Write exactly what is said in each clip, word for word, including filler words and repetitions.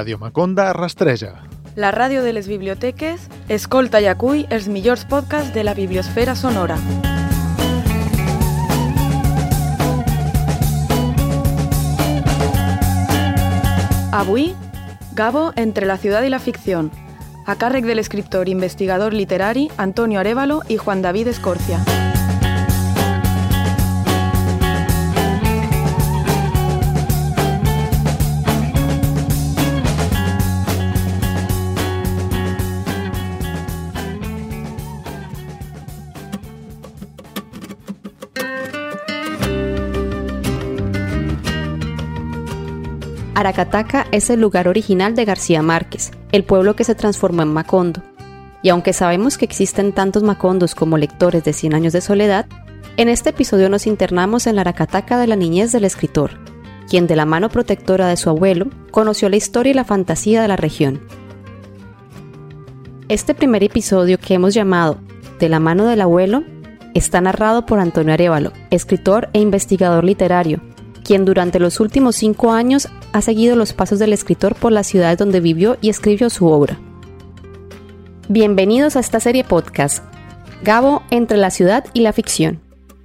Ràdio Maconda rastreja. La ràdio de les biblioteques escolta i acull els millors podcasts de la bibliosfera sonora. Avui, Gabo entre la ciudad y la ficción, a càrrec de l'escriptor i investigador literari Antonio Arévalo i Juan David Escorcia. Aracataca es el lugar original de García Márquez, el pueblo que se transformó en Macondo. Y aunque sabemos que existen tantos Macondos como lectores de Cien años de soledad, en este episodio nos internamos en la Aracataca de la niñez del escritor, quien de la mano protectora de su abuelo conoció la historia y la fantasía de la región. Este primer episodio, que hemos llamado De la mano del abuelo, está narrado por Antonio Arévalo, escritor e investigador literario, quien durante los últimos cinco años ha seguido los pasos del escritor por las ciudades donde vivió y escribió su obra. Bienvenidos a esta serie podcast, Gabo entre la ciudad y la ficción.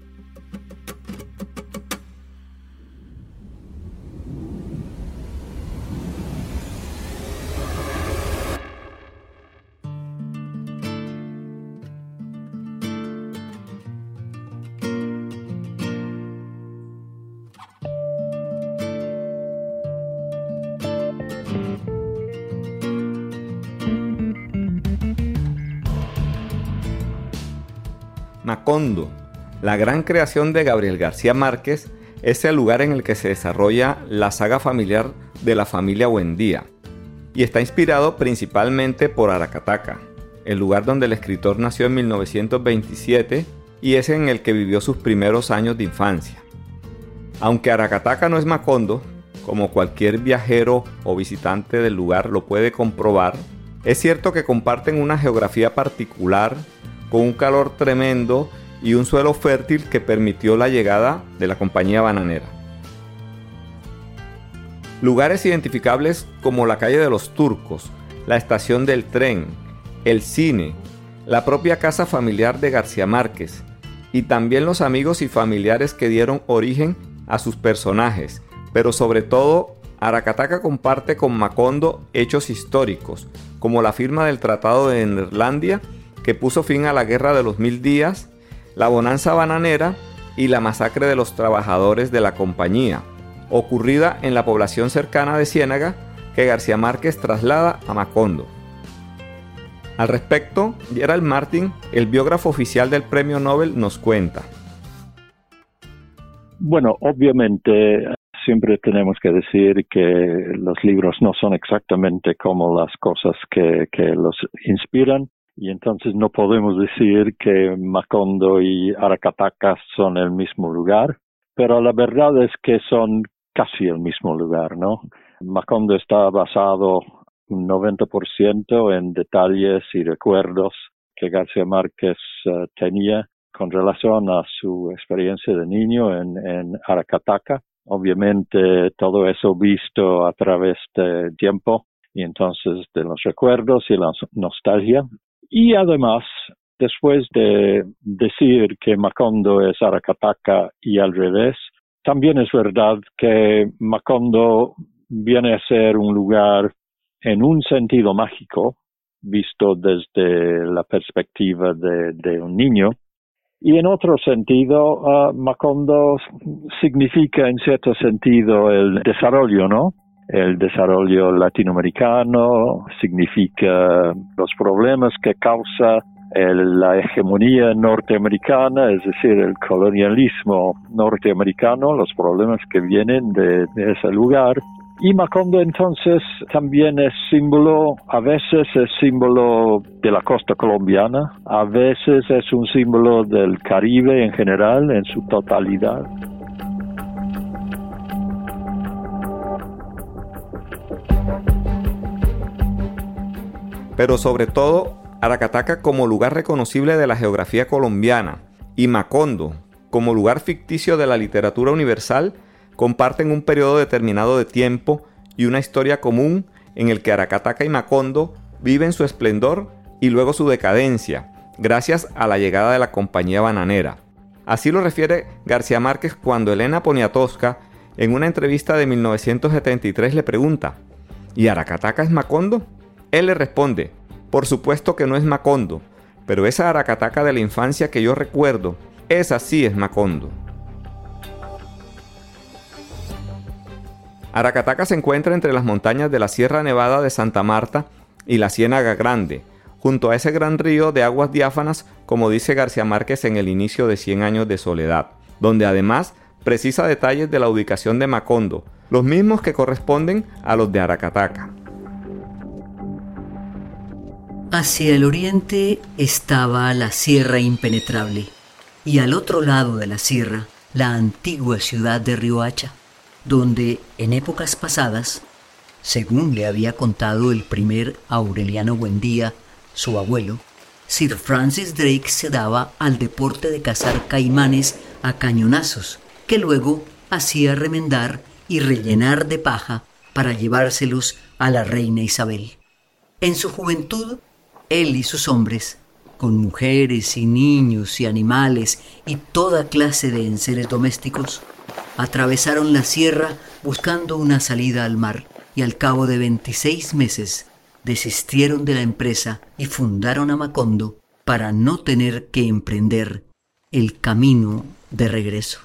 Macondo, la gran creación de Gabriel García Márquez, es el lugar en el que se desarrolla la saga familiar de la familia Buendía y está inspirado principalmente por Aracataca, el lugar donde el escritor nació en mil novecientos veintisiete y es en el que vivió sus primeros años de infancia. Aunque Aracataca no es Macondo, como cualquier viajero o visitante del lugar lo puede comprobar, es cierto que comparten una geografía particular, con un calor tremendo y un suelo fértil que permitió la llegada de la compañía bananera. Lugares identificables como la calle de los Turcos, la estación del tren, el cine, la propia casa familiar de García Márquez y también los amigos y familiares que dieron origen a sus personajes, pero sobre todo Aracataca comparte con Macondo hechos históricos, como la firma del Tratado de Neerlandia que puso fin a la Guerra de los Mil Días, la bonanza bananera y la masacre de los trabajadores de la compañía, ocurrida en la población cercana de Ciénaga que García Márquez traslada a Macondo. Al respecto, Gerald Martin, el biógrafo oficial del Premio Nobel, nos cuenta. Bueno, obviamente siempre tenemos que decir que los libros no son exactamente como las cosas que, que los inspiran. Y entonces no podemos decir que Macondo y Aracataca son el mismo lugar, pero la verdad es que son casi el mismo lugar, ¿no? Macondo está basado un noventa por ciento en detalles y recuerdos que García Márquez uh, tenía con relación a su experiencia de niño en, en Aracataca. Obviamente todo eso visto a través del tiempo y entonces de los recuerdos y la nostalgia. Y además, después de decir que Macondo es Aracataca y al revés, también es verdad que Macondo viene a ser un lugar en un sentido mágico, visto desde la perspectiva de, de un niño, y en otro sentido, uh, Macondo significa en cierto sentido el desarrollo, ¿no? El desarrollo latinoamericano significa los problemas que causa el, la hegemonía norteamericana, es decir, el colonialismo norteamericano, los problemas que vienen de, de ese lugar. Y Macondo entonces también es símbolo, a veces es símbolo de la costa colombiana, a veces es un símbolo del Caribe en general, en su totalidad. Pero sobre todo, Aracataca como lugar reconocible de la geografía colombiana y Macondo como lugar ficticio de la literatura universal comparten un periodo determinado de tiempo y una historia común en el que Aracataca y Macondo viven su esplendor y luego su decadencia, gracias a la llegada de la compañía bananera. Así lo refiere García Márquez cuando Elena Poniatowska, en una entrevista de mil novecientos setenta y tres, le pregunta: ¿y Aracataca es Macondo? Él le responde: por supuesto que no es Macondo, pero esa Aracataca de la infancia que yo recuerdo, esa sí es Macondo. Aracataca se encuentra entre las montañas de la Sierra Nevada de Santa Marta y la Ciénaga Grande, junto a ese gran río de aguas diáfanas, como dice García Márquez en el inicio de Cien años de soledad, donde además precisa detalles de la ubicación de Macondo, los mismos que corresponden a los de Aracataca. Hacia el oriente estaba la Sierra Impenetrable y al otro lado de la sierra la antigua ciudad de Riohacha, donde en épocas pasadas, según le había contado el primer Aureliano Buendía, su abuelo, Sir Francis Drake se daba al deporte de cazar caimanes a cañonazos, que luego hacía remendar y rellenar de paja para llevárselos a la reina Isabel. En su juventud, él y sus hombres, con mujeres y niños y animales y toda clase de enseres domésticos, atravesaron la sierra buscando una salida al mar y al cabo de veintiséis meses desistieron de la empresa y fundaron a Macondo para no tener que emprender el camino de regreso.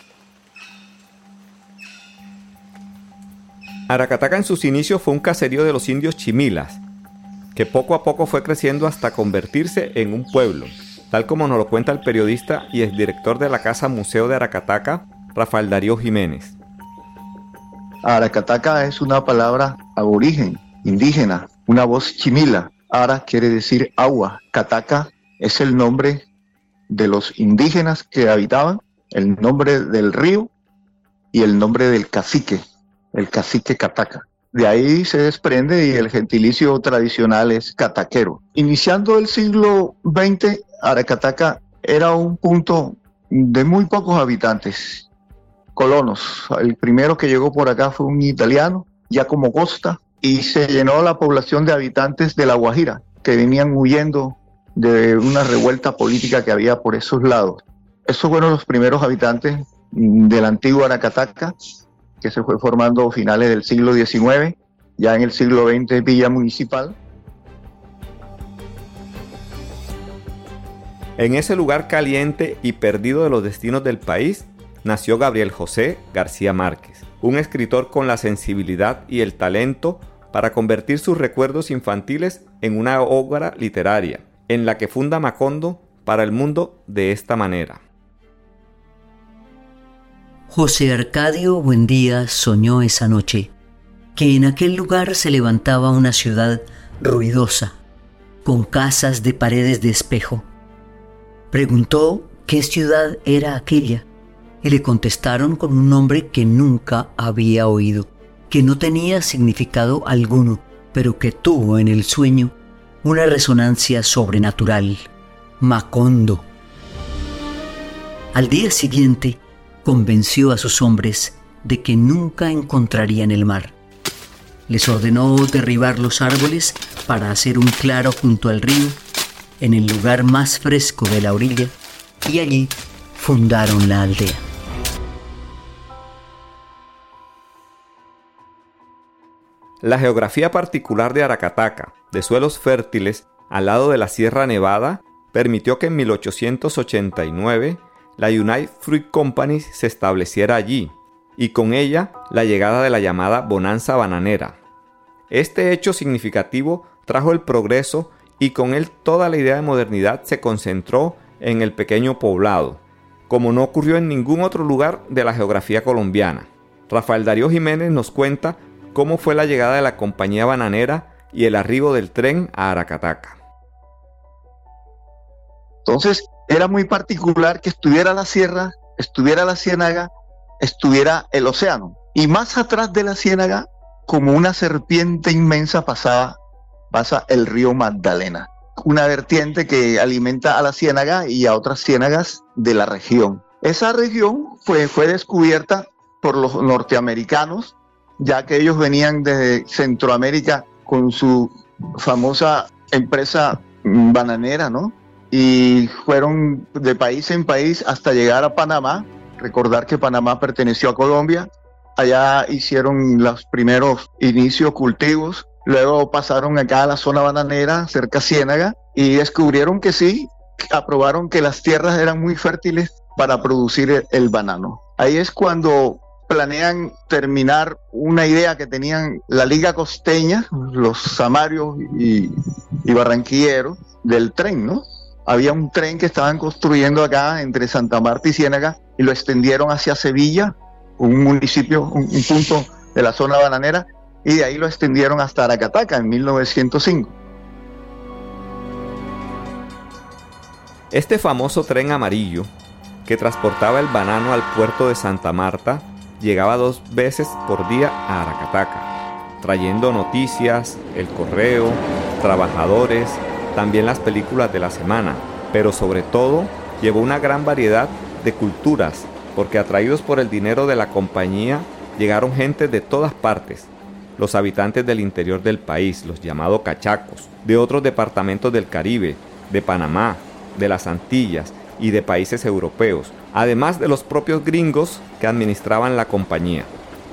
Aracataca en sus inicios fue un caserío de los indios chimilas, que poco a poco fue creciendo hasta convertirse en un pueblo, tal como nos lo cuenta el periodista y exdirector de la Casa Museo de Aracataca, Rafael Darío Jiménez. Aracataca es una palabra aborigen, indígena, una voz chimila. Ara quiere decir agua. Cataca es el nombre de los indígenas que habitaban, el nombre del río y el nombre del cacique, el cacique Cataca. De ahí se desprende y el gentilicio tradicional es cataquero. Iniciando el siglo veinte, Aracataca era un punto de muy pocos habitantes, colonos. El primero que llegó por acá fue un italiano, Giacomo Costa, y se llenó la población de habitantes de La Guajira, que venían huyendo de una revuelta política que había por esos lados. Esos fueron los primeros habitantes del antiguo Aracataca, que se fue formando a finales del siglo diecinueve, ya en el siglo veinte villa municipal. En ese lugar caliente y perdido de los destinos del país, nació Gabriel José García Márquez, un escritor con la sensibilidad y el talento para convertir sus recuerdos infantiles en una obra literaria, en la que funda Macondo para el mundo de esta manera. José Arcadio Buendía soñó esa noche que en aquel lugar se levantaba una ciudad ruidosa, con casas de paredes de espejo. Preguntó qué ciudad era aquella y le contestaron con un nombre que nunca había oído, que no tenía significado alguno, pero que tuvo en el sueño una resonancia sobrenatural: Macondo. Al día siguiente, convenció a sus hombres de que nunca encontrarían el mar. Les ordenó derribar los árboles para hacer un claro junto al río, en el lugar más fresco de la orilla, y allí fundaron la aldea. La geografía particular de Aracataca, de suelos fértiles al lado de la Sierra Nevada, permitió que en mil ochocientos ochenta y nueve la United Fruit Company se estableciera allí, y con ella la llegada de la llamada bonanza bananera. Este hecho significativo trajo el progreso y con él toda la idea de modernidad se concentró en el pequeño poblado, como no ocurrió en ningún otro lugar de la geografía colombiana. Rafael Darío Jiménez nos cuenta cómo fue la llegada de la compañía bananera y el arribo del tren a Aracataca. Entonces, era muy particular que estuviera la sierra, estuviera la ciénaga, estuviera el océano. Y más atrás de la ciénaga, como una serpiente inmensa, pasaba, pasa el río Magdalena, una vertiente que alimenta a la ciénaga y a otras ciénagas de la región. Esa región fue, fue descubierta por los norteamericanos ya que ellos venían desde Centroamérica con su famosa empresa bananera, ¿no? Y fueron de país en país hasta llegar a Panamá. Recordar que Panamá perteneció a Colombia. Allá hicieron los primeros inicios cultivos. Luego pasaron acá a la zona bananera, cerca a Ciénaga, y descubrieron que sí, aprobaron que las tierras eran muy fértiles para producir el, el banano. Ahí es cuando planean terminar una idea que tenían la Liga Costeña, los samarios y, y barranquilleros, del tren, ¿no? Había un tren que estaban construyendo acá entre Santa Marta y Ciénaga y lo extendieron hacia Sevilla, un municipio, un, un punto de la zona bananera, y de ahí lo extendieron hasta Aracataca en mil novecientos cinco. Este famoso tren amarillo, que transportaba el banano al puerto de Santa Marta, llegaba dos veces por día a Aracataca, trayendo noticias, el correo, trabajadores, también las películas de la semana, pero sobre todo llevó una gran variedad de culturas, porque atraídos por el dinero de la compañía, llegaron gente de todas partes, los habitantes del interior del país, los llamados cachacos, de otros departamentos del Caribe, de Panamá, de las Antillas y de países europeos, además de los propios gringos que administraban la compañía.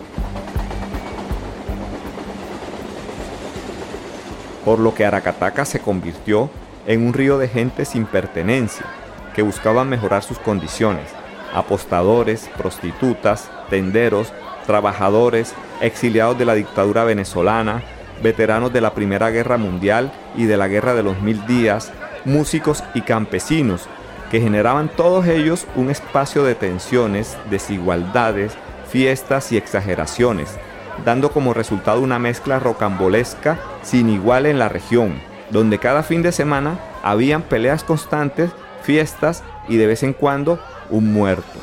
Por lo que Aracataca se convirtió en un río de gente sin pertenencia, que buscaban mejorar sus condiciones, apostadores, prostitutas, tenderos, trabajadores, exiliados de la dictadura venezolana, veteranos de la Primera Guerra Mundial y de la Guerra de los Mil Días, músicos y campesinos, que generaban todos ellos un espacio de tensiones, desigualdades, fiestas y exageraciones, dando como resultado una mezcla rocambolesca sin igual en la región, donde cada fin de semana habían peleas constantes, fiestas y de vez en cuando un muerto.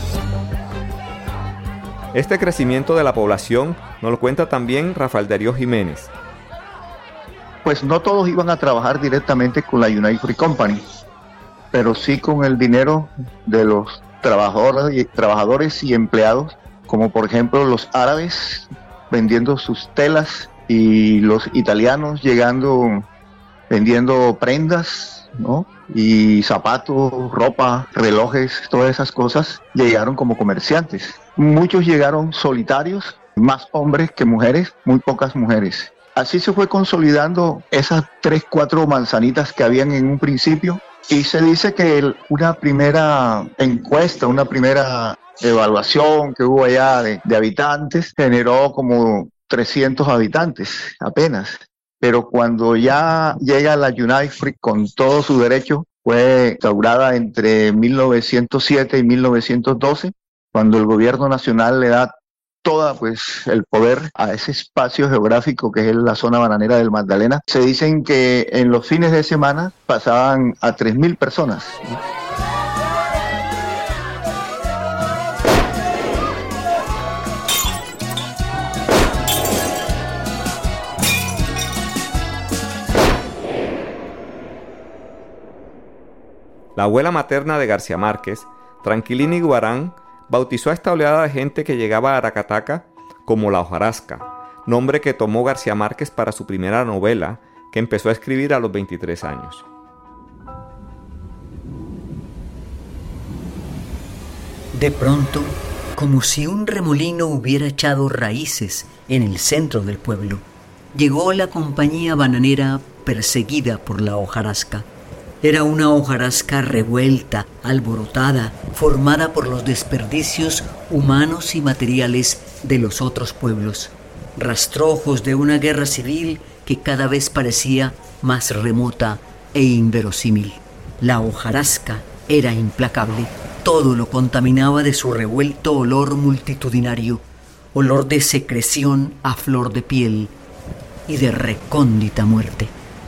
Este crecimiento de la población nos lo cuenta también Rafael Darío Jiménez. Pues no todos iban a trabajar directamente con la United Fruit Company, pero sí con el dinero de los trabajadores y, trabajadores y empleados, como por ejemplo los árabes vendiendo sus telas y los italianos llegando vendiendo prendas, ¿no? Y zapatos, ropa, relojes, todas esas cosas, llegaron como comerciantes. Muchos llegaron solitarios, más hombres que mujeres, muy pocas mujeres. Así se fue consolidando esas tres, cuatro manzanitas que habían en un principio, y se dice que una primera encuesta, una primera evaluación que hubo allá de, de habitantes, generó como trescientos habitantes apenas. Pero cuando ya llega la United Fruit con todo su derecho, fue instaurada entre mil novecientos siete y mil novecientos doce, cuando el gobierno nacional le da todo pues, el poder a ese espacio geográfico que es la zona bananera del Magdalena. Se dicen que en los fines de semana pasaban a tres mil personas. La abuela materna de García Márquez, Tranquilina Iguarán, bautizó a esta oleada de gente que llegaba a Aracataca como la hojarasca, nombre que tomó García Márquez para su primera novela, que empezó a escribir a los veintitrés años. De pronto, como si un remolino hubiera echado raíces en el centro del pueblo, llegó la compañía bananera perseguida por la hojarasca. Era una hojarasca revuelta, alborotada, formada por los desperdicios humanos y materiales de los otros pueblos, rastrojos de una guerra civil que cada vez parecía más remota e inverosímil. La hojarasca era implacable, todo lo contaminaba de su revuelto olor multitudinario, olor de secreción a flor de piel y de recóndita muerte.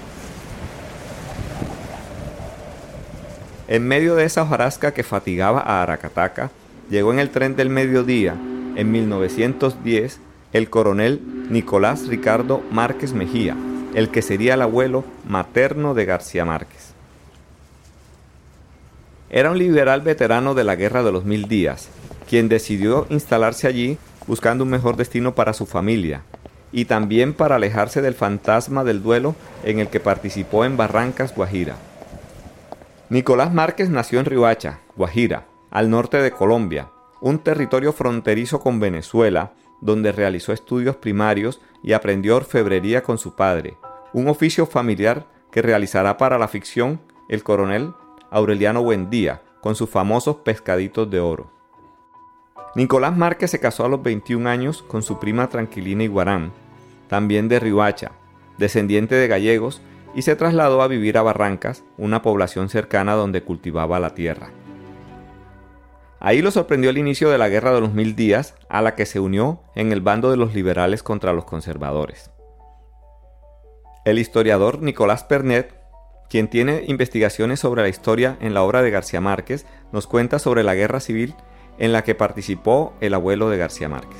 En medio de esa hojarasca que fatigaba a Aracataca, llegó en el tren del mediodía, en mil novecientos diez, el coronel Nicolás Ricardo Márquez Mejía, el que sería el abuelo materno de García Márquez. Era un liberal veterano de la Guerra de los Mil Días, quien decidió instalarse allí buscando un mejor destino para su familia y también para alejarse del fantasma del duelo en el que participó en Barrancas, Guajira. Nicolás Márquez nació en Riohacha, Guajira, al norte de Colombia, un territorio fronterizo con Venezuela, donde realizó estudios primarios y aprendió orfebrería con su padre, un oficio familiar que realizará para la ficción el coronel Aureliano Buendía, con sus famosos pescaditos de oro. Nicolás Márquez se casó a los veintiún años con su prima Tranquilina Iguarán, también de Riohacha, descendiente de gallegos, y se trasladó a vivir a Barrancas, una población cercana donde cultivaba la tierra. Ahí lo sorprendió el inicio de la Guerra de los Mil Días, a la que se unió en el bando de los liberales contra los conservadores. El historiador Nicolás Pernet, quien tiene investigaciones sobre la historia en la obra de García Márquez, nos cuenta sobre la guerra civil en la que participó el abuelo de García Márquez.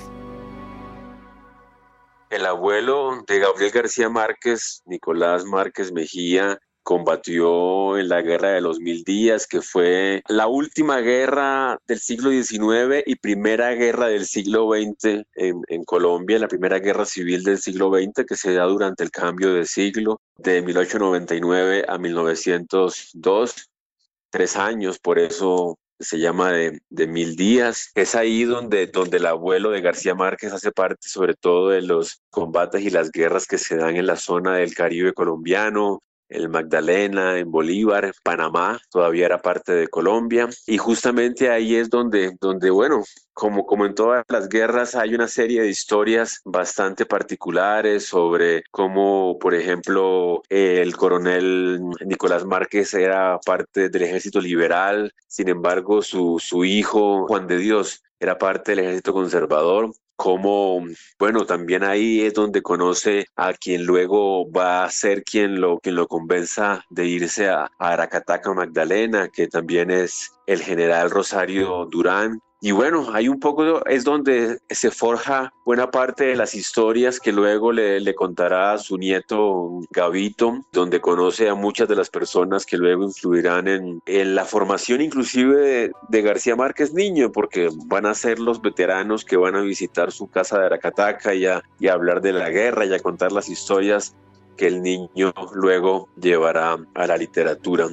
El abuelo de Gabriel García Márquez, Nicolás Márquez Mejía, combatió en la Guerra de los Mil Días, que fue la última guerra del siglo diecinueve y primera guerra del siglo veinte en, en Colombia, la primera guerra civil del siglo veinte que se da durante el cambio de siglo, de mil ochocientos noventa y nueve a mil novecientos dos, tres años, por eso se llama de, de Mil Días. Es ahí donde, donde el abuelo de García Márquez hace parte sobre todo de los combates y las guerras que se dan en la zona del Caribe colombiano, el Magdalena, en Bolívar, Panamá, todavía era parte de Colombia, y justamente ahí es donde, donde bueno, como, como en todas las guerras hay una serie de historias bastante particulares sobre cómo, por ejemplo, el coronel Nicolás Márquez era parte del ejército liberal, sin embargo su, su hijo Juan de Dios era parte del ejército conservador. Como, bueno, también ahí es donde conoce a quien luego va a ser quien lo, quien lo convenza de irse a, a Aracataca, Magdalena, que también es el general Rosario Durán. Y bueno, ahí un poco es donde se forja buena parte de las historias que luego le, le contará a su nieto Gavito, donde conoce a muchas de las personas que luego influirán en, en la formación inclusive de, de García Márquez niño, porque van a ser los veteranos que van a visitar su casa de Aracataca y a, y a hablar de la guerra y a contar las historias que el niño luego llevará a la literatura.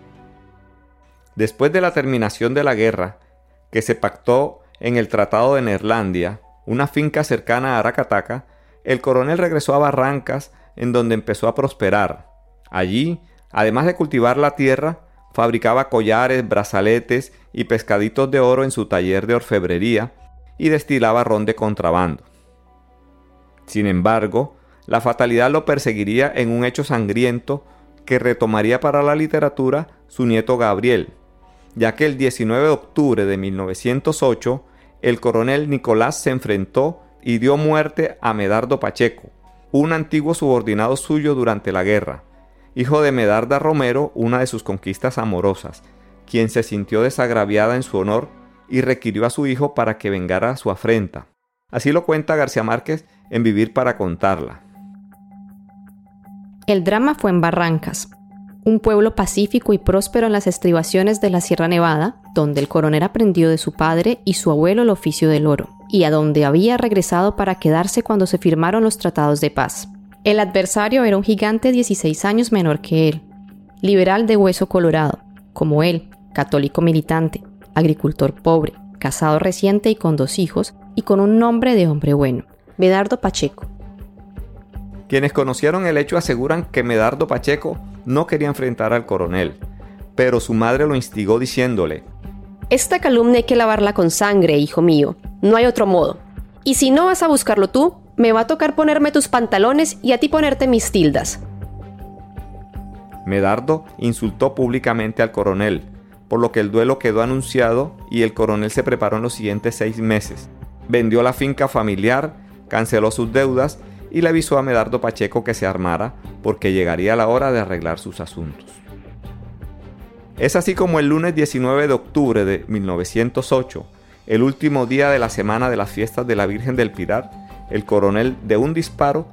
Después de la terminación de la guerra, que se pactó en el Tratado de Neerlandia, una finca cercana a Aracataca, el coronel regresó a Barrancas, en donde empezó a prosperar. Allí, además de cultivar la tierra, fabricaba collares, brazaletes y pescaditos de oro en su taller de orfebrería y destilaba ron de contrabando. Sin embargo, la fatalidad lo perseguiría en un hecho sangriento que retomaría para la literatura su nieto Gabriel, ya que el diecinueve de octubre de mil novecientos ocho, el coronel Nicolás se enfrentó y dio muerte a Medardo Pacheco, un antiguo subordinado suyo durante la guerra, hijo de Medarda Romero, una de sus conquistas amorosas, quien se sintió desagraviada en su honor y requirió a su hijo para que vengara su afrenta. Así lo cuenta García Márquez en Vivir para contarla. El drama fue en Barrancas, un pueblo pacífico y próspero en las estribaciones de la Sierra Nevada, donde el coronel aprendió de su padre y su abuelo el oficio del oro, y a donde había regresado para quedarse cuando se firmaron los tratados de paz. El adversario era un gigante dieciséis años menor que él, liberal de hueso colorado, como él, católico militante, agricultor pobre, casado reciente y con dos hijos, y con un nombre de hombre bueno, Medardo Pacheco. Quienes conocieron el hecho aseguran que Medardo Pacheco no quería enfrentar al coronel, pero su madre lo instigó diciéndole: «Esta calumnia hay que lavarla con sangre, hijo mío, no hay otro modo. Y si no vas a buscarlo tú, me va a tocar ponerme tus pantalones y a ti ponerte mis tildas». Medardo insultó públicamente al coronel, por lo que el duelo quedó anunciado y el coronel se preparó en los siguientes seis meses. Vendió la finca familiar, canceló sus deudas y le avisó a Medardo Pacheco que se armara porque llegaría la hora de arreglar sus asuntos. Es así como el lunes diecinueve de octubre de mil novecientos ocho, el último día de la semana de las fiestas de la Virgen del Pilar, el coronel de un disparo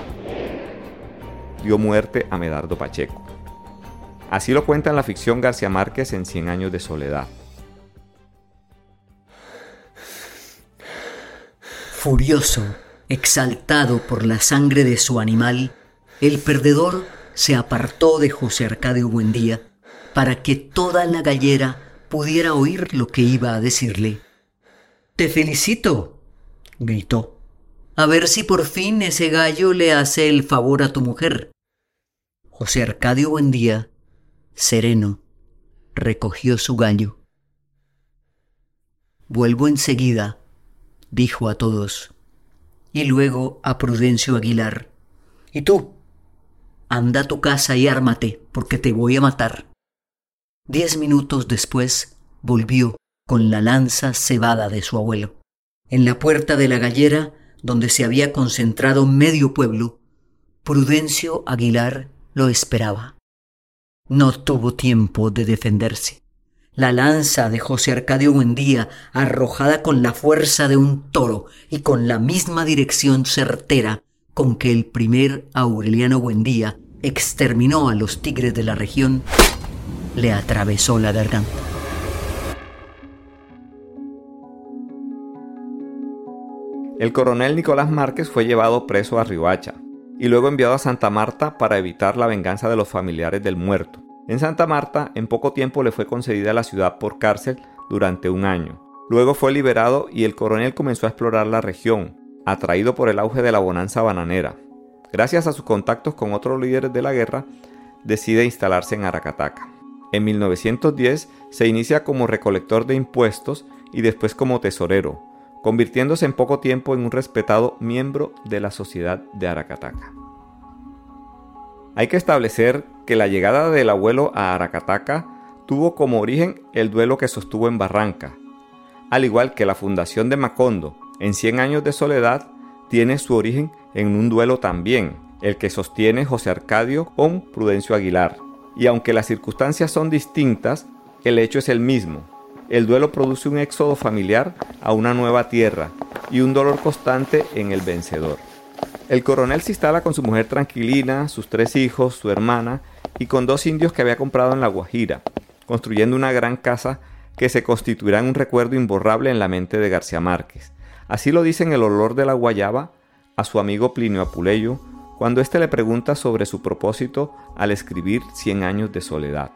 dio muerte a Medardo Pacheco. Así lo cuenta en la ficción García Márquez en Cien años de soledad. Furioso, exaltado por la sangre de su animal, el perdedor se apartó de José Arcadio Buendía para que toda la gallera pudiera oír lo que iba a decirle. «Te felicito», gritó. «A ver si por fin ese gallo le hace el favor a tu mujer». José Arcadio Buendía, sereno, recogió su gallo. «Vuelvo enseguida», dijo a todos, y luego a Prudencio Aguilar. «Y tú, anda a tu casa y ármate, porque te voy a matar». Diez minutos después volvió con la lanza cebada de su abuelo. En la puerta de la gallera, donde se había concentrado medio pueblo, Prudencio Aguilar lo esperaba. No tuvo tiempo de defenderse. La lanza de José Arcadio Buendía, arrojada con la fuerza de un toro y con la misma dirección certera con que el primer Aureliano Buendía exterminó a los tigres de la región, le atravesó la garganta. El coronel Nicolás Márquez fue llevado preso a Riohacha y luego enviado a Santa Marta para evitar la venganza de los familiares del muerto. En Santa Marta, en poco tiempo le fue concedida la ciudad por cárcel durante un año. Luego fue liberado y el coronel comenzó a explorar la región, atraído por el auge de la bonanza bananera. Gracias a sus contactos con otros líderes de la guerra, decide instalarse en Aracataca. En mil novecientos diez se inicia como recolector de impuestos y después como tesorero, convirtiéndose en poco tiempo en un respetado miembro de la sociedad de Aracataca. Hay que establecer que la llegada del abuelo a Aracataca tuvo como origen el duelo que sostuvo en Barranca, al igual que la fundación de Macondo en Cien años de soledad tiene su origen en un duelo también, el que sostiene José Arcadio con Prudencio Aguilar. Y aunque las circunstancias son distintas, el hecho es el mismo. El duelo produce un éxodo familiar a una nueva tierra y un dolor constante en el vencedor. El coronel se instala con su mujer Tranquilina, sus tres hijos, su hermana y con dos indios que había comprado en La Guajira, construyendo una gran casa que se constituirá en un recuerdo imborrable en la mente de García Márquez. Así lo dice en El olor de la guayaba a su amigo Plinio Apuleyo cuando éste le pregunta sobre su propósito al escribir Cien años de soledad.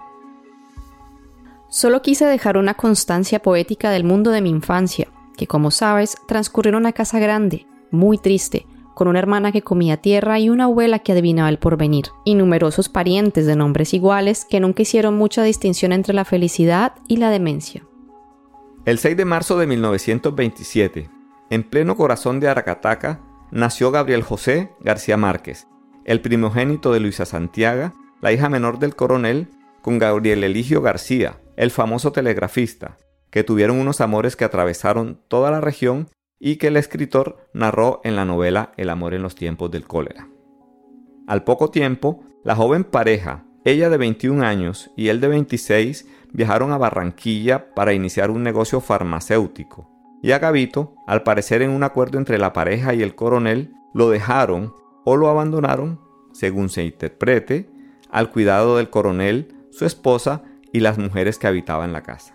Solo quise dejar una constancia poética del mundo de mi infancia, que como sabes, transcurrió en una casa grande, muy triste, con una hermana que comía tierra y una abuela que adivinaba el porvenir, y numerosos parientes de nombres iguales que nunca hicieron mucha distinción entre la felicidad y la demencia. El seis de marzo de mil novecientos veintisiete, en pleno corazón de Aracataca, nació Gabriel José García Márquez, el primogénito de Luisa Santiaga, la hija menor del coronel, con Gabriel Eligio García, el famoso telegrafista, que tuvieron unos amores que atravesaron toda la región y que el escritor narró en la novela El amor en los tiempos del cólera. Al poco tiempo, la joven pareja, ella de veintiún años y él de veintiséis, viajaron a Barranquilla para iniciar un negocio farmacéutico, y a Gabito, al parecer en un acuerdo entre la pareja y el coronel, lo dejaron o lo abandonaron, según se interprete, al cuidado del coronel, su esposa y las mujeres que habitaban la casa.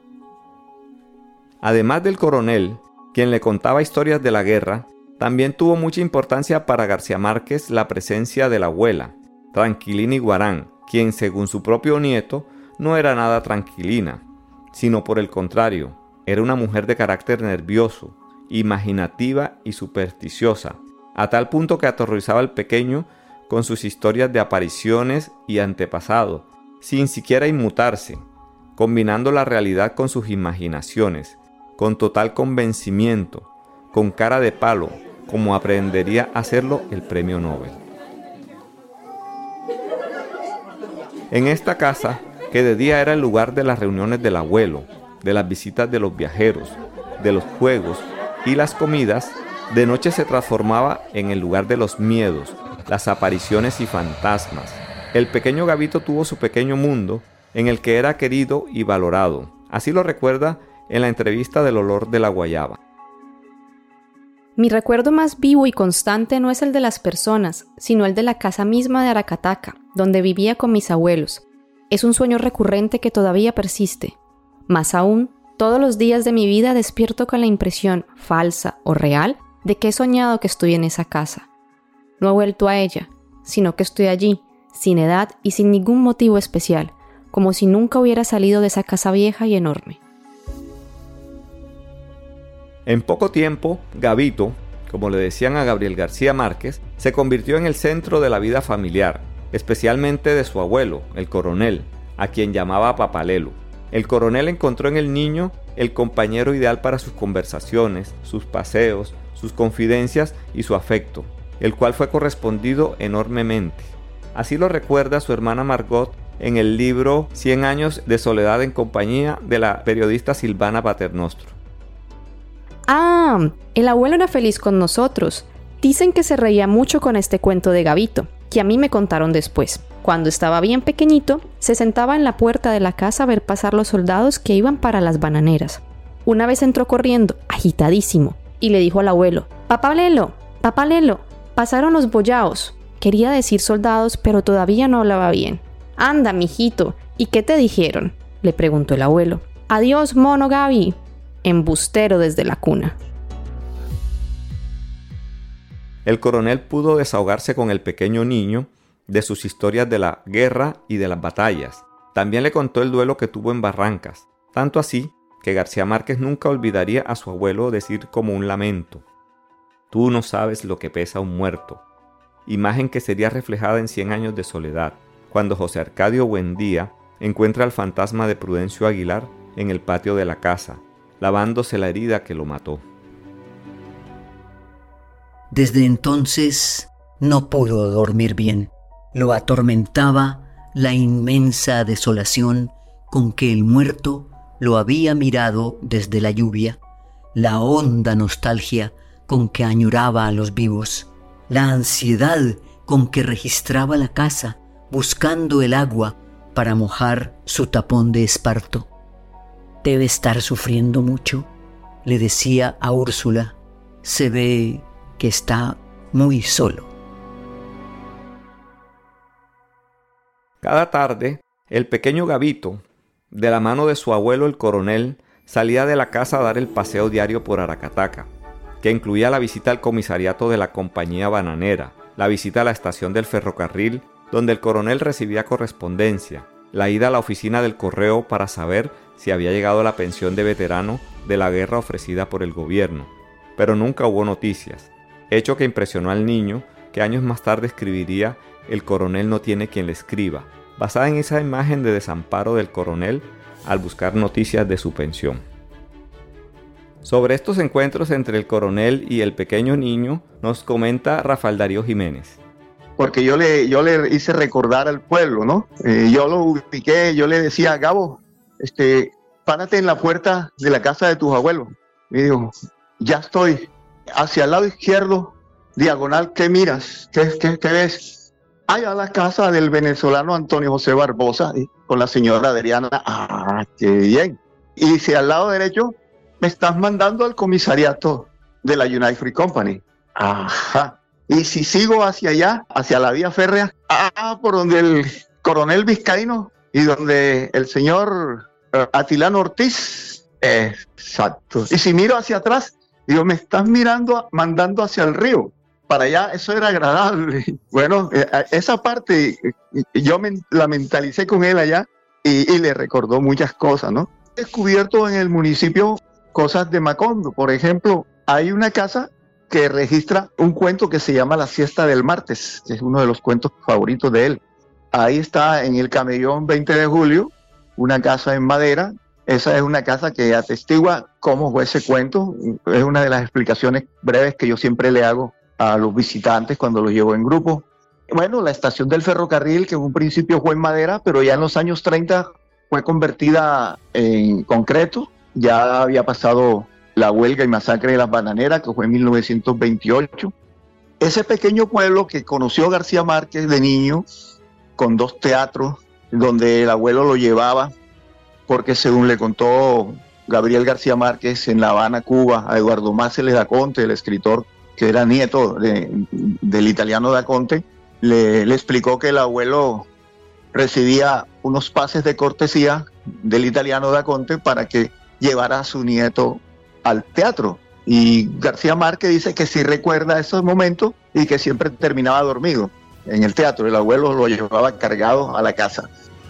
Además del coronel, quien le contaba historias de la guerra, también tuvo mucha importancia para García Márquez la presencia de la abuela, Tranquilina Iguarán, quien según su propio nieto no era nada tranquilina, sino por el contrario, era una mujer de carácter nervioso, imaginativa y supersticiosa, a tal punto que aterrorizaba al pequeño con sus historias de apariciones y antepasado, sin siquiera inmutarse, combinando la realidad con sus imaginaciones, con total convencimiento, con cara de palo, como aprendería a hacerlo el premio Nobel. En esta casa, que de día era el lugar de las reuniones del abuelo, de las visitas de los viajeros, de los juegos y las comidas, de noche se transformaba en el lugar de los miedos, las apariciones y fantasmas. El pequeño Gabito tuvo su pequeño mundo en el que era querido y valorado. Así lo recuerda en la entrevista del olor de la guayaba. Mi recuerdo más vivo y constante no es el de las personas, sino el de la casa misma de Aracataca, donde vivía con mis abuelos. Es un sueño recurrente que todavía persiste. Más aún, todos los días de mi vida despierto con la impresión, falsa o real, ¿De qué he soñado que estoy en esa casa? No he vuelto a ella, sino que estoy allí, sin edad y sin ningún motivo especial, como si nunca hubiera salido de esa casa vieja y enorme. En poco tiempo, Gabito, como le decían a Gabriel García Márquez, se convirtió en el centro de la vida familiar, especialmente de su abuelo, el coronel, a quien llamaba Papalelo. El coronel encontró en el niño el compañero ideal para sus conversaciones, sus paseos, sus confidencias y su afecto, el cual fue correspondido enormemente. Así lo recuerda su hermana Margot en el libro Cien años de soledad en compañía de la periodista Silvana Paternostro. Ah, el abuelo era feliz con nosotros. Dicen que se reía mucho con este cuento de Gabito, que a mí me contaron después. Cuando estaba bien pequeñito, se sentaba en la puerta de la casa a ver pasar los soldados que iban para las bananeras. Una vez entró corriendo, agitadísimo, y le dijo al abuelo: «Papá Lelo, papá Lelo, pasaron los boyaos». Quería decir soldados, pero todavía no hablaba bien. «Anda, mijito, ¿y qué te dijeron?», le preguntó el abuelo. «Adiós, mono Gaby», embustero desde la cuna. El coronel pudo desahogarse con el pequeño niño de sus historias de la guerra y de las batallas. También le contó el duelo que tuvo en Barrancas, tanto así que García Márquez nunca olvidaría a su abuelo decir como un lamento: «Tú no sabes lo que pesa un muerto», imagen que sería reflejada en Cien años de soledad, cuando José Arcadio Buendía encuentra al fantasma de Prudencio Aguilar en el patio de la casa, lavándose la herida que lo mató. Desde entonces no pudo dormir bien. Lo atormentaba la inmensa desolación con que el muerto lo había mirado desde la lluvia, la honda nostalgia con que añoraba a los vivos, la ansiedad con que registraba la casa buscando el agua para mojar su tapón de esparto. «Debe estar sufriendo mucho», le decía a Úrsula. «Se ve que está muy solo». Cada tarde, el pequeño Gabito, de la mano de su abuelo el coronel, salía de la casa a dar el paseo diario por Aracataca, que incluía la visita al comisariato de la compañía bananera, la visita a la estación del ferrocarril, donde el coronel recibía correspondencia, la ida a la oficina del correo para saber si había llegado la pensión de veterano de la guerra ofrecida por el gobierno, pero nunca hubo noticias, hecho que impresionó al niño, que años más tarde escribiría «El coronel no tiene quien le escriba», basada en esa imagen de desamparo del coronel al buscar noticias de su pensión. Sobre estos encuentros entre el coronel y el pequeño niño nos comenta Rafael Darío Jiménez. Porque yo le, yo le hice recordar al pueblo, ¿no? Eh, yo lo ubiqué, yo le decía: «Gabo, este, párate en la puerta de la casa de tus abuelos». Me dijo: «Ya estoy». Hacia el lado izquierdo, diagonal, ¿qué miras? ¿Qué, qué, qué ves? Allá la casa del venezolano Antonio José Barbosa, ¿sí? Con la señora Adriana. ¡Ah, qué bien! Y dice, al lado derecho, me estás mandando al comisariato de la United Free Company. Ajá. Y si sigo hacia allá, hacia la vía férrea, ah, por donde el coronel Vizcaíno y donde el señor uh, Atilano Ortiz. Exacto. Y si miro hacia atrás, digo, me estás mirando, mandando hacia el río. Para allá, eso era agradable. Bueno, esa parte yo me, la mentalicé con él allá y, y le recordó muchas cosas, ¿no? He descubierto en el municipio cosas de Macondo. Por ejemplo, hay una casa que registra un cuento que se llama La Siesta del Martes, que es uno de los cuentos favoritos de él. Ahí está en el Camellón veinte de julio, una casa en madera. Esa es una casa que atestigua cómo fue ese cuento. Es una de las explicaciones breves que yo siempre le hago a los visitantes cuando los llevo en grupo. Bueno, la estación del ferrocarril, que en un principio fue en madera, pero ya en los años treinta fue convertida en concreto. Ya había pasado la huelga y masacre de las bananeras, que fue en mil novecientos veintiocho. Ese pequeño pueblo que conoció García Márquez de niño, con dos teatros, donde el abuelo lo llevaba, porque según le contó Gabriel García Márquez en La Habana, Cuba, a Eduardo Máceles da Conte, el escritor que era nieto de, del italiano da Conte, le, le explicó que el abuelo recibía unos pases de cortesía del italiano da Conte para que llevara a su nieto al teatro. Y García Márquez dice que sí recuerda esos momentos y que siempre terminaba dormido en el teatro. El abuelo lo llevaba cargado a la casa.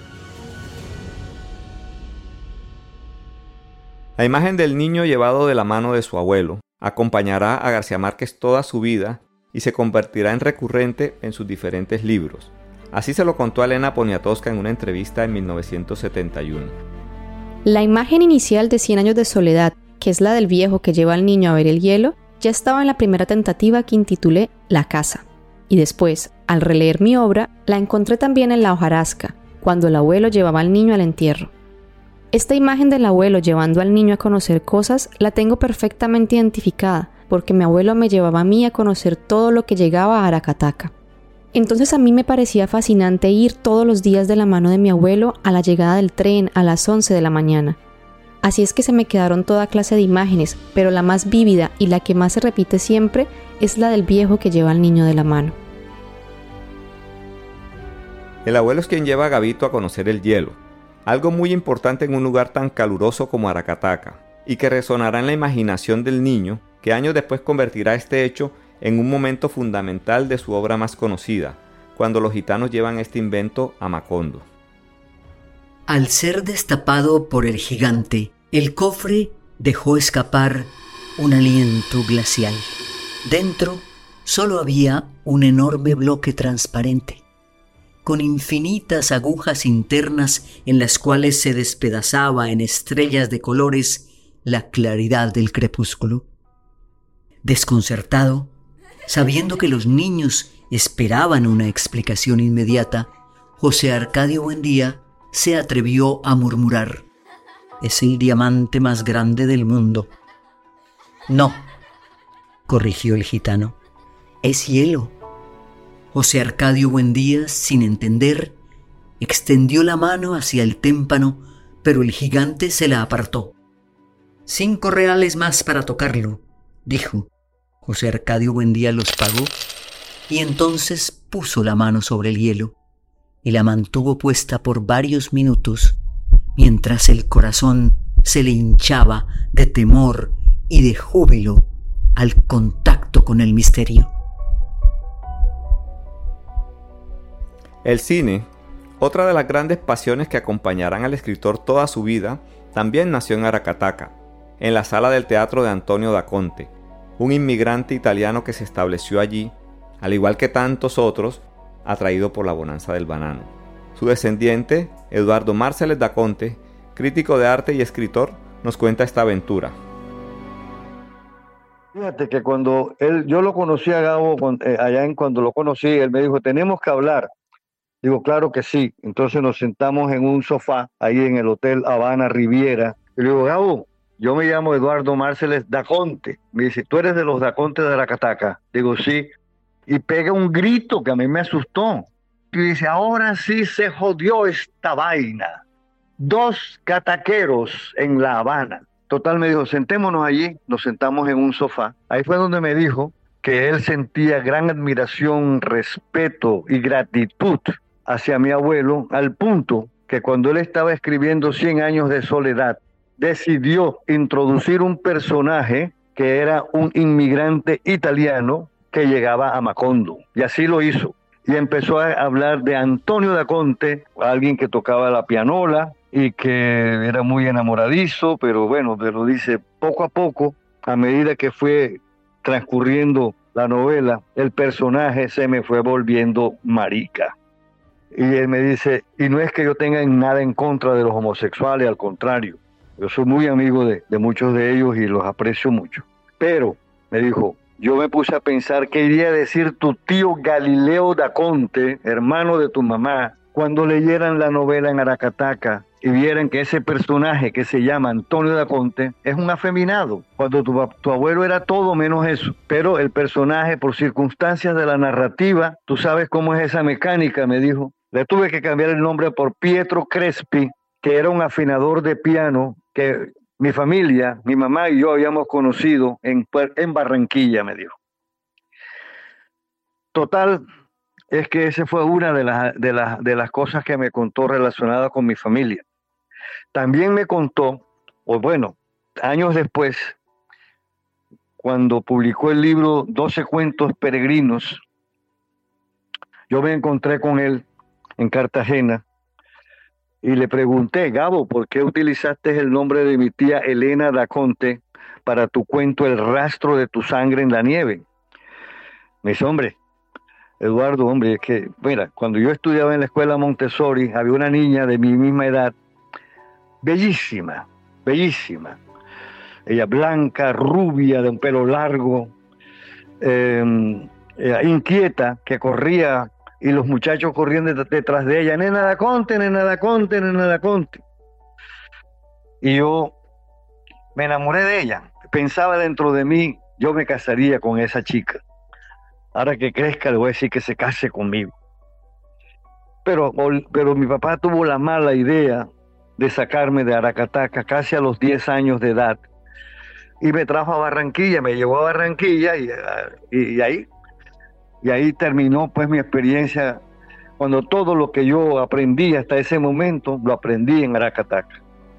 La imagen del niño llevado de la mano de su abuelo acompañará a García Márquez toda su vida y se convertirá en recurrente en sus diferentes libros. Así se lo contó a Elena Poniatowska en una entrevista en mil novecientos setenta y uno. La imagen inicial de Cien años de soledad, que es la del viejo que lleva al niño a ver el hielo, ya estaba en la primera tentativa que intitulé La casa. Y después, al releer mi obra, la encontré también en La hojarasca, cuando el abuelo llevaba al niño al entierro. Esta imagen del abuelo llevando al niño a conocer cosas la tengo perfectamente identificada, porque mi abuelo me llevaba a mí a conocer todo lo que llegaba a Aracataca. Entonces a mí me parecía fascinante ir todos los días de la mano de mi abuelo a la llegada del tren a las once de la mañana. Así es que se me quedaron toda clase de imágenes, pero la más vívida y la que más se repite siempre es la del viejo que lleva al niño de la mano. El abuelo es quien lleva a Gabito a conocer el hielo, algo muy importante en un lugar tan caluroso como Aracataca, y que resonará en la imaginación del niño, que años después convertirá este hecho en un momento fundamental de su obra más conocida, cuando los gitanos llevan este invento a Macondo. Al ser destapado por el gigante, el cofre dejó escapar un aliento glacial. Dentro solo había un enorme bloque transparente, con infinitas agujas internas en las cuales se despedazaba en estrellas de colores la claridad del crepúsculo. Desconcertado, sabiendo que los niños esperaban una explicación inmediata, José Arcadio Buendía se atrevió a murmurar: «Es el diamante más grande del mundo». «No», corrigió el gitano, «es hielo». José Arcadio Buendía, sin entender, extendió la mano hacia el témpano, pero el gigante se la apartó. «Cinco reales más para tocarlo», dijo. José Arcadio Buendía los pagó y entonces puso la mano sobre el hielo y la mantuvo puesta por varios minutos, mientras el corazón se le hinchaba de temor y de júbilo al contacto con el misterio. El cine, otra de las grandes pasiones que acompañarán al escritor toda su vida, también nació en Aracataca, en la sala del teatro de Antonio da Conte, un inmigrante italiano que se estableció allí, al igual que tantos otros, atraído por la bonanza del banano. Su descendiente, Eduardo Marcellus da Conte, crítico de arte y escritor, nos cuenta esta aventura. Fíjate que cuando él, yo lo conocí a Gabo, eh, allá en cuando lo conocí, él me dijo, tenemos que hablar. Digo, claro que sí. Entonces nos sentamos en un sofá, ahí en el Hotel Habana Riviera. Y le digo, Gabo, yo me llamo Eduardo Marcellus da Conte. Me dice, ¿tú eres de los da Conte de Aracataca? Digo, sí. Y pega un grito que a mí me asustó. Y dice, ahora sí se jodió esta vaina. Dos cataqueros en La Habana. Total, me dijo, sentémonos allí. Nos sentamos en un sofá. Ahí fue donde me dijo que él sentía gran admiración, respeto y gratitud hacia mi abuelo, al punto que cuando él estaba escribiendo Cien años de soledad, decidió introducir un personaje que era un inmigrante italiano que llegaba a Macondo. Y así lo hizo. Y empezó a hablar de Antonio da Conte, alguien que tocaba la pianola y que era muy enamoradizo, pero bueno, pero dice, poco a poco, a medida que fue transcurriendo la novela, el personaje se me fue volviendo marica. Y él me dice, y no es que yo tenga nada en contra de los homosexuales, al contrario, yo soy muy amigo de, de muchos de ellos y los aprecio mucho. Pero, me dijo, yo me puse a pensar qué iría a decir tu tío Galileo da Conte, hermano de tu mamá, cuando leyeran la novela en Aracataca y vieran que ese personaje que se llama Antonio da Conte es un afeminado, cuando tu, tu abuelo era todo menos eso. Pero el personaje, por circunstancias de la narrativa, tú sabes cómo es esa mecánica, me dijo. Le tuve que cambiar el nombre por Pietro Crespi, que era un afinador de piano que mi familia, mi mamá y yo habíamos conocido en, en Barranquilla, me dijo. Total, es que esa fue una de las, de, las, de las cosas que me contó relacionada con mi familia. También me contó, o bueno, años después, cuando publicó el libro doce cuentos peregrinos, yo me encontré con él en Cartagena y le pregunté, Gabo, ¿por qué utilizaste el nombre de mi tía Elena da Conte para tu cuento El rastro de tu sangre en la nieve? Me dice, hombre, Eduardo, hombre, es que, mira, cuando yo estudiaba en la escuela Montessori, había una niña de mi misma edad, bellísima, bellísima. Ella blanca, rubia, de un pelo largo, eh, eh, inquieta, que corría y los muchachos corrían det- detrás de ella. Nena da Conte, nena da Conte, nena da Conte. Y yo me enamoré de ella. Pensaba dentro de mí, yo me casaría con esa chica. Ahora que crezca le voy a decir que se case conmigo. Pero, pero mi papá tuvo la mala idea de sacarme de Aracataca casi a los diez años de edad. Y me trajo a Barranquilla, me llevó a Barranquilla y, y, y ahí y ahí terminó pues mi experiencia, cuando todo lo que yo aprendí hasta ese momento, lo aprendí en Aracataca.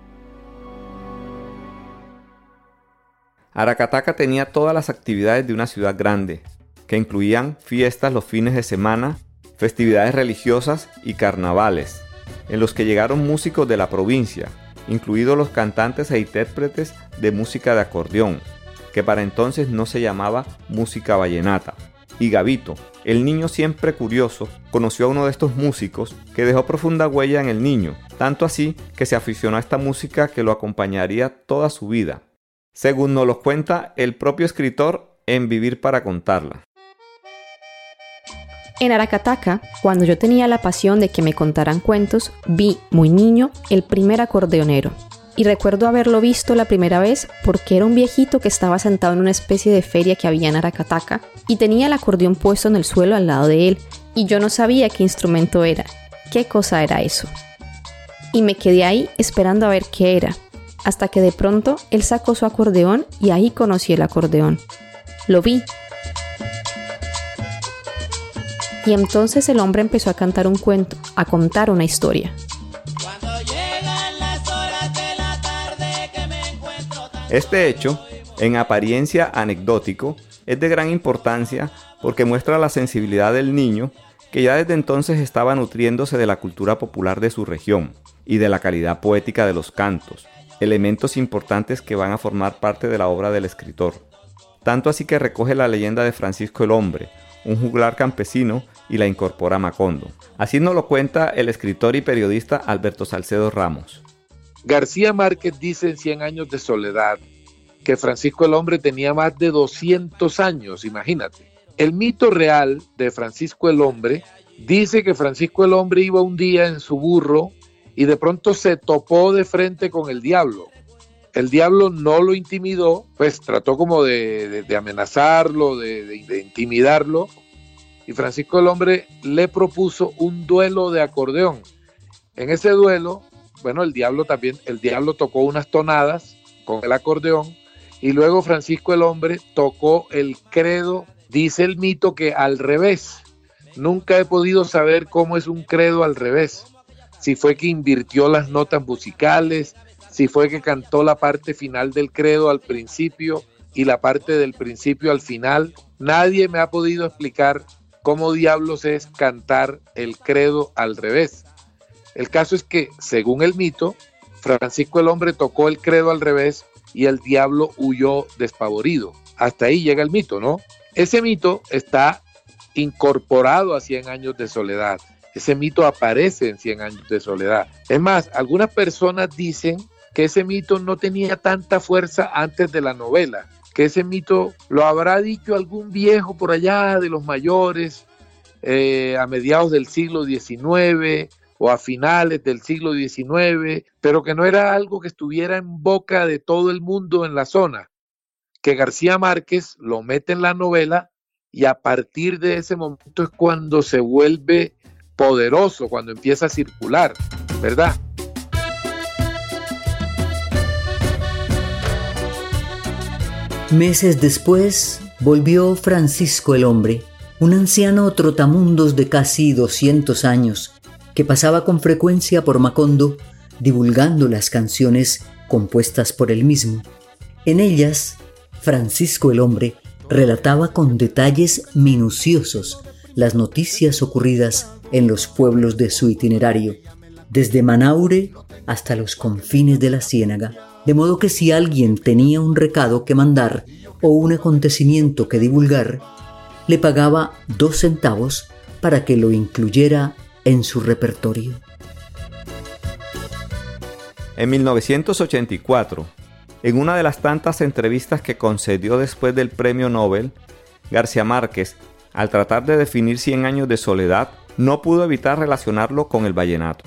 Aracataca tenía todas las actividades de una ciudad grande, que incluían fiestas los fines de semana, festividades religiosas y carnavales, en los que llegaron músicos de la provincia, incluidos los cantantes e intérpretes de música de acordeón, que para entonces no se llamaba música vallenata. Y Gabito, el niño siempre curioso, conoció a uno de estos músicos que dejó profunda huella en el niño, tanto así que se aficionó a esta música que lo acompañaría toda su vida, según nos lo cuenta el propio escritor en Vivir para contarla. En Aracataca, cuando yo tenía la pasión de que me contaran cuentos, vi, muy niño, el primer acordeonero. Y recuerdo haberlo visto la primera vez porque era un viejito que estaba sentado en una especie de feria que había en Aracataca y tenía el acordeón puesto en el suelo al lado de él, y yo no sabía qué instrumento era, qué cosa era eso. Y me quedé ahí esperando a ver qué era, hasta que de pronto él sacó su acordeón y ahí conocí el acordeón. Lo vi. Y entonces el hombre empezó a cantar un cuento, a contar una historia. Este hecho, en apariencia anecdótico, es de gran importancia porque muestra la sensibilidad del niño que ya desde entonces estaba nutriéndose de la cultura popular de su región y de la calidad poética de los cantos, elementos importantes que van a formar parte de la obra del escritor. Tanto así que recoge la leyenda de Francisco el Hombre, un juglar campesino, y la incorpora a Macondo. Así nos lo cuenta el escritor y periodista Alberto Salcedo Ramos. García Márquez dice en Cien años de soledad que Francisco el Hombre tenía más de doscientos años, imagínate. El mito real de Francisco el Hombre dice que Francisco el Hombre iba un día en su burro y de pronto se topó de frente con el diablo. El diablo no lo intimidó, pues trató como de, de, de amenazarlo, de, de, de intimidarlo, y Francisco el Hombre le propuso un duelo de acordeón. En ese duelo, bueno, el diablo también, el diablo tocó unas tonadas con el acordeón y luego Francisco el Hombre tocó el credo, dice el mito que al revés. Nunca he podido saber cómo es un credo al revés. Si fue que invirtió las notas musicales, si fue que cantó la parte final del credo al principio y la parte del principio al final. Nadie me ha podido explicar cómo diablos es cantar el credo al revés. El caso es que, según el mito, Francisco el Hombre tocó el credo al revés y el diablo huyó despavorido. Hasta ahí llega el mito, ¿no? Ese mito está incorporado a Cien años de soledad. Ese mito aparece en Cien años de soledad. Es más, algunas personas dicen que ese mito no tenía tanta fuerza antes de la novela, que ese mito lo habrá dicho algún viejo por allá de los mayores eh, a mediados del siglo diecinueve o a finales del siglo diecinueve, pero que no era algo que estuviera en boca de todo el mundo en la zona, que García Márquez lo mete en la novela y a partir de ese momento es cuando se vuelve poderoso, cuando empieza a circular, ¿verdad? Meses después, volvió Francisco el Hombre, un anciano trotamundos de casi doscientos años, que pasaba con frecuencia por Macondo, divulgando las canciones compuestas por él mismo. En ellas, Francisco el Hombre relataba con detalles minuciosos las noticias ocurridas en los pueblos de su itinerario, desde Manaure hasta los confines de la Ciénaga, de modo que si alguien tenía un recado que mandar o un acontecimiento que divulgar, le pagaba dos centavos para que lo incluyera en su repertorio. En mil novecientos ochenta y cuatro, en una de las tantas entrevistas que concedió después del Premio Nobel, García Márquez, al tratar de definir Cien años de soledad, no pudo evitar relacionarlo con el vallenato.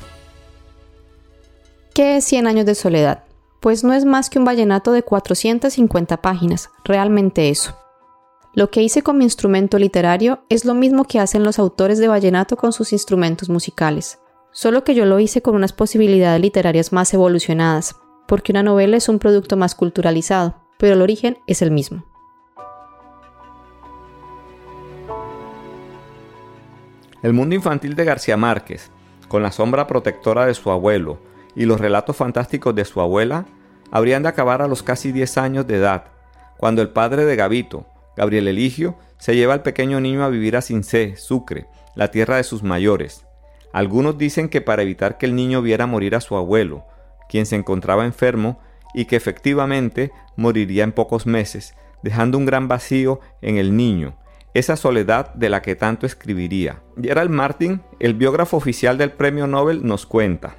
¿Qué es Cien años de soledad? Pues no es más que un vallenato de cuatrocientas cincuenta páginas, realmente eso. Lo que hice con mi instrumento literario es lo mismo que hacen los autores de vallenato con sus instrumentos musicales, solo que yo lo hice con unas posibilidades literarias más evolucionadas, porque una novela es un producto más culturalizado, pero el origen es el mismo. El mundo infantil de García Márquez, con la sombra protectora de su abuelo y los relatos fantásticos de su abuela, habrían de acabar a los casi diez años de edad, cuando el padre de Gabito, Gabriel Eligio, se lleva al pequeño niño a vivir a Cincé, Sucre, la tierra de sus mayores. Algunos dicen que para evitar que el niño viera morir a su abuelo, quien se encontraba enfermo y que efectivamente moriría en pocos meses, dejando un gran vacío en el niño, esa soledad de la que tanto escribiría. Gerald Martin, el biógrafo oficial del Premio Nobel, nos cuenta.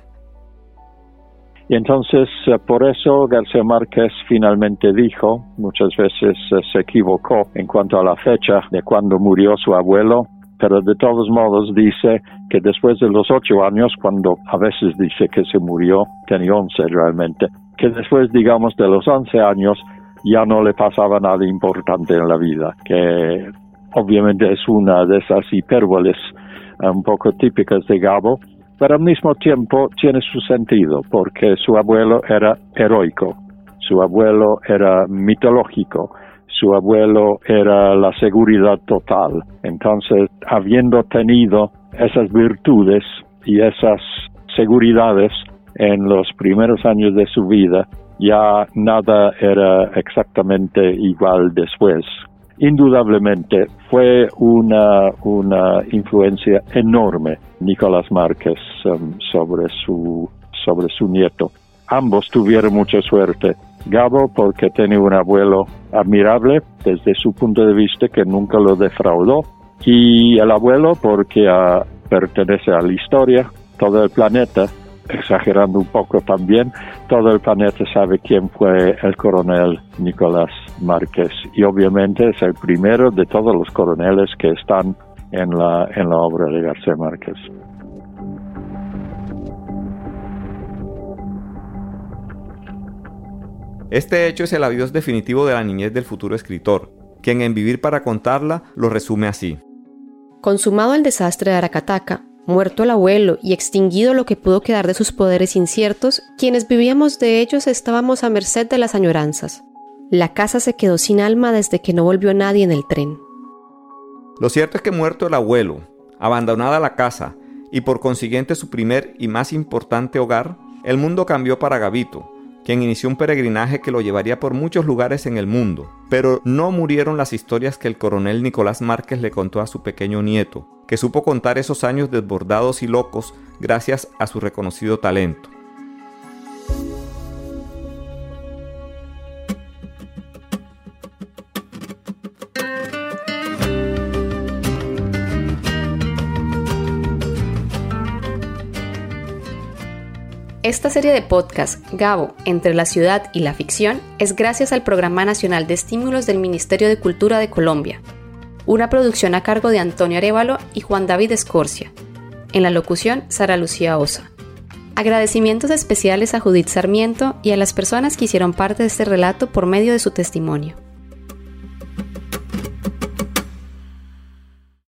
Y entonces, por eso García Márquez finalmente dijo, muchas veces se equivocó en cuanto a la fecha de cuando murió su abuelo, pero de todos modos dice que después de los ocho años, cuando a veces dice que se murió, tenía once realmente, que después, digamos, de los once años ya no le pasaba nada importante en la vida, que obviamente es una de esas hipérboles un poco típicas de Gabo, pero al mismo tiempo tiene su sentido, porque su abuelo era heroico, su abuelo era mitológico, su abuelo era la seguridad total. Entonces, habiendo tenido esas virtudes y esas seguridades en los primeros años de su vida, ya nada era exactamente igual después. Indudablemente fue una, una influencia enorme Nicolás Márquez um, sobre su, sobre su nieto. Ambos tuvieron mucha suerte. Gabo porque tenía un abuelo admirable desde su punto de vista que nunca lo defraudó, y el abuelo porque uh, pertenece a la historia, todo el planeta, exagerando un poco también, todo el planeta sabe quién fue el coronel Nicolás Márquez, y obviamente es el primero de todos los coroneles que están en la, en la obra de García Márquez. Este hecho es el adiós definitivo de la niñez del futuro escritor, quien en Vivir para contarla lo resume así. Consumado el desastre de Aracataca, muerto el abuelo y extinguido lo que pudo quedar de sus poderes inciertos, quienes vivíamos de ellos estábamos a merced de las añoranzas. La casa se quedó sin alma desde que no volvió nadie en el tren. Lo cierto es que muerto el abuelo, abandonada la casa y por consiguiente su primer y más importante hogar, el mundo cambió para Gabito, quien inició un peregrinaje que lo llevaría por muchos lugares en el mundo. Pero no murieron las historias que el coronel Nicolás Márquez le contó a su pequeño nieto, que supo contar esos años desbordados y locos gracias a su reconocido talento. Esta serie de podcast, Gabo, entre la ciudad y la ficción, es gracias al Programa Nacional de Estímulos del Ministerio de Cultura de Colombia, una producción a cargo de Antonio Arévalo y Juan David Escorcia. En la locución, Sara Lucía Osa. Agradecimientos especiales a Judith Sarmiento y a las personas que hicieron parte de este relato por medio de su testimonio.